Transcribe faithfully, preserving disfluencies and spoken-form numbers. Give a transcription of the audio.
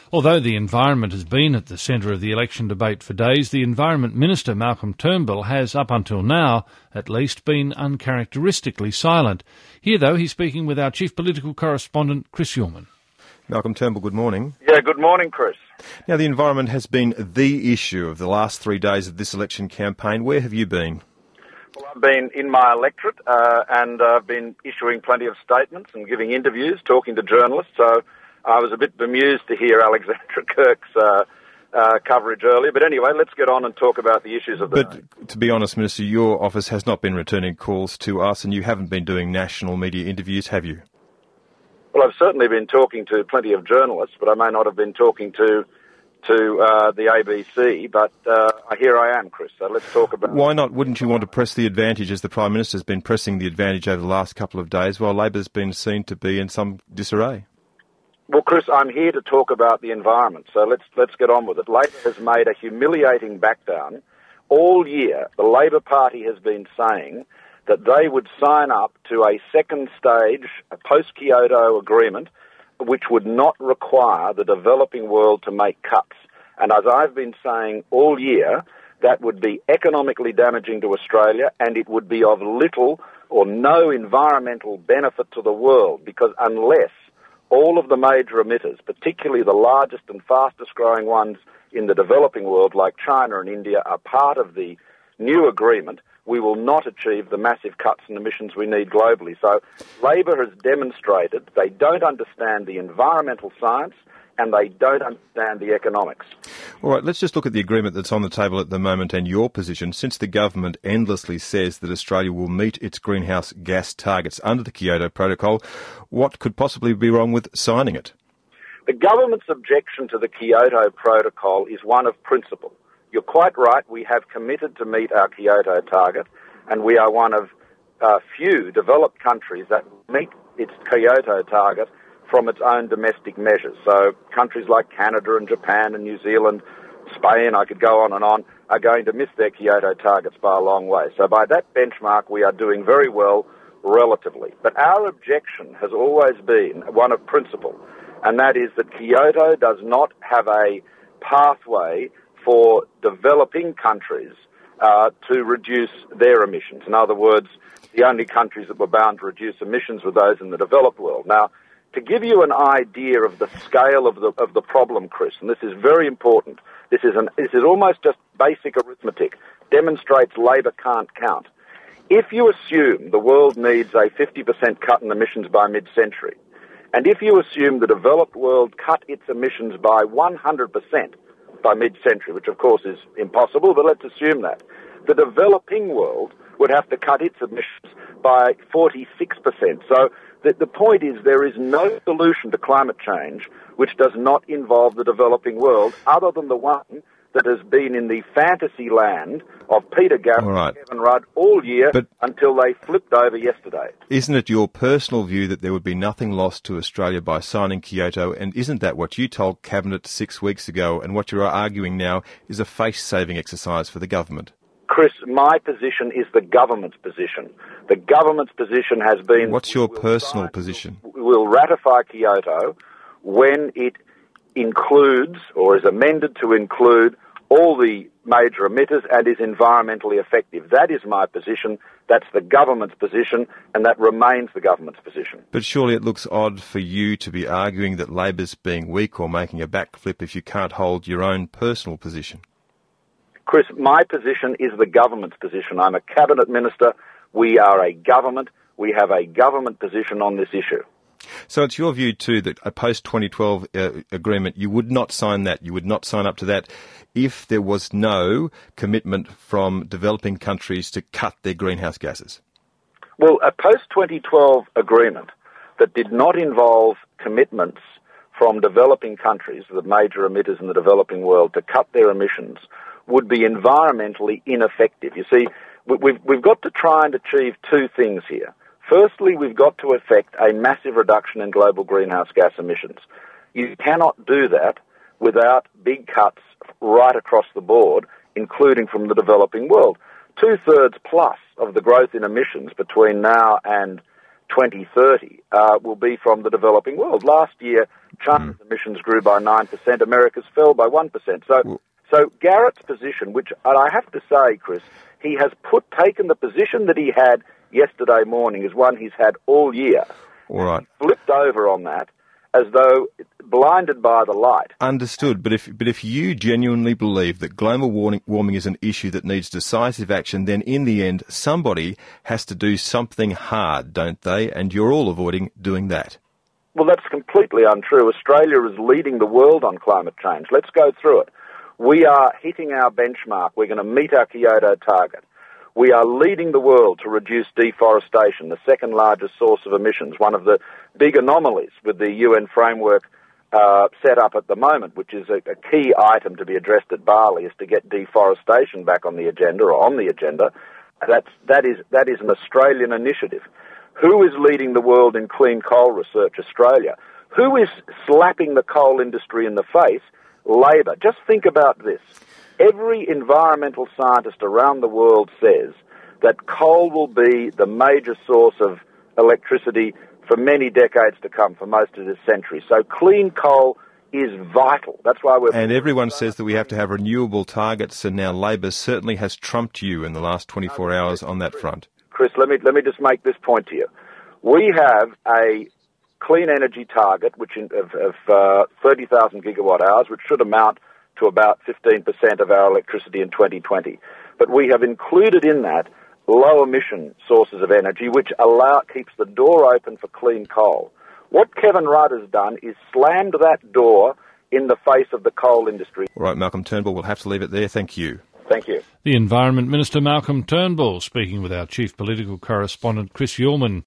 Although the environment has been at the centre of the election debate for days, the Environment Minister, Malcolm Turnbull, has, up until now, at least, been uncharacteristically silent. Here, though, he's speaking with our chief political correspondent, Chris Uhlmann. Malcolm Turnbull, good morning. Yeah, good morning, Chris. Now, the environment has been the issue of the last three days of this election campaign. Where have you been? Well, I've been in my electorate uh, and I've uh, been issuing plenty of statements and giving interviews, talking to journalists, so I was a bit bemused to hear Alexandra Kirk's uh, uh, coverage earlier. But anyway, let's get on and talk about the issues of the But day. To be honest, Minister, your office has not been returning calls to us and you haven't been doing national media interviews, have you? Well, I've certainly been talking to plenty of journalists, but I may not have been talking to to uh, the A B C, but uh, here I am, Chris, so let's talk about... Why not? Wouldn't you want to press the advantage, as the Prime Minister's been pressing the advantage over the last couple of days, while Labor's been seen to be in some disarray? Well, Chris, I'm here to talk about the environment, so let's let's get on with it. Labor has made a humiliating backdown. All year, the Labor Party has been saying that they would sign up to a second stage, a post-Kyoto agreement, which would not require the developing world to make cuts. And as I've been saying all year, that would be economically damaging to Australia and it would be of little or no environmental benefit to the world, because unless all of the major emitters, particularly the largest and fastest growing ones in the developing world like China and India, are part of the new agreement, we will not achieve the massive cuts in emissions we need globally. So Labor has demonstrated they don't understand the environmental science and they don't understand the economics. All right, let's just look at the agreement that's on the table at the moment and your position. Since the government endlessly says that Australia will meet its greenhouse gas targets under the Kyoto Protocol, what could possibly be wrong with signing it? The government's objection to the Kyoto Protocol is one of principle. You're quite right, we have committed to meet our Kyoto target, and we are one of uh, few developed countries that meet its Kyoto target from its own domestic measures. So countries like Canada and Japan and New Zealand, Spain, I could go on and on, are going to miss their Kyoto targets by a long way. So by that benchmark, we are doing very well relatively. But our objection has always been one of principle, and that is that Kyoto does not have a pathway for developing countries uh, to reduce their emissions. In other words, the only countries that were bound to reduce emissions were those in the developed world. Now, to give you an idea of the scale of the of the problem, Chris, and this is very important, this is an this is almost just basic arithmetic, demonstrates Labor can't count. If you assume the world needs a fifty percent cut in emissions by mid-century, and if you assume the developed world cut its emissions by one hundred percent by mid-century, which of course is impossible, but let's assume that, the developing world would have to cut its emissions by forty-six percent. So the, the point is there is no solution to climate change which does not involve the developing world other than the one that has been in the fantasy land of Peter Garrett right. and Kevin Rudd all year but until they flipped over yesterday. Isn't it your personal view that there would be nothing lost to Australia by signing Kyoto, and isn't that what you told Cabinet six weeks ago, and what you're arguing now is a face-saving exercise for the government? Chris, my position is the government's position. The government's position has been... What's your personal position? We will ratify Kyoto when it includes, or is amended to include, all the major emitters and is environmentally effective. That is my position, that's the government's position, and that remains the government's position. But surely it looks odd for you to be arguing that Labor's being weak or making a backflip if you can't hold your own personal position. Chris, my position is the government's position. I'm a cabinet minister. We are a government. We have a government position on this issue. So it's your view too that a post twenty twelve uh, agreement, you would not sign that, you would not sign up to that if there was no commitment from developing countries to cut their greenhouse gases? Well, a post twenty twelve agreement that did not involve commitments from developing countries, the major emitters in the developing world, to cut their emissions would be environmentally ineffective. You see, we've, we've got to try and achieve two things here. Firstly, we've got to effect a massive reduction in global greenhouse gas emissions. You cannot do that without big cuts right across the board, including from the developing world. Two-thirds plus of the growth in emissions between now and twenty thirty uh, will be from the developing world. Last year, China's mm. emissions grew by nine percent, America's fell by one percent. So, well, so Garrett's position, which I have to say, Chris, he has put taken the position that he had yesterday morning is one he's had all year. All right. Flipped over on that as though blinded by the light. Understood. But if but if you genuinely believe that global warming, warming is an issue that needs decisive action, then in the end, somebody has to do something hard, don't they? And you're all avoiding doing that. Well, that's completely untrue. Australia is leading the world on climate change. Let's go through it. We are hitting our benchmark. We're going to meet our Kyoto target. We are leading the world to reduce deforestation, the second largest source of emissions, one of the big anomalies with the U N framework uh, set up at the moment, which is a, a key item to be addressed at Bali, is to get deforestation back on the agenda or on the agenda. That's, that is, that is an Australian initiative. Who is leading the world in clean coal research? Australia. Who is slapping the coal industry in the face? Labor. Just think about this. Every environmental scientist around the world says that coal will be the major source of electricity for many decades to come, for most of this century. So clean coal is vital. That's why we're... And everyone says that we have to have renewable targets, and now Labor certainly has trumped you in the last twenty-four hours on that front. Chris, let me, let me just make this point to you. We have a clean energy target which in, of, of uh, thirty thousand gigawatt hours, which should amount to about fifteen percent of our electricity in twenty twenty. But we have included in that low-emission sources of energy, which allow keeps the door open for clean coal. What Kevin Rudd has done is slammed that door in the face of the coal industry. All right, Malcolm Turnbull, we'll have to leave it there. Thank you. Thank you. The Environment Minister, Malcolm Turnbull, speaking with our Chief Political Correspondent, Chris Uhlmann.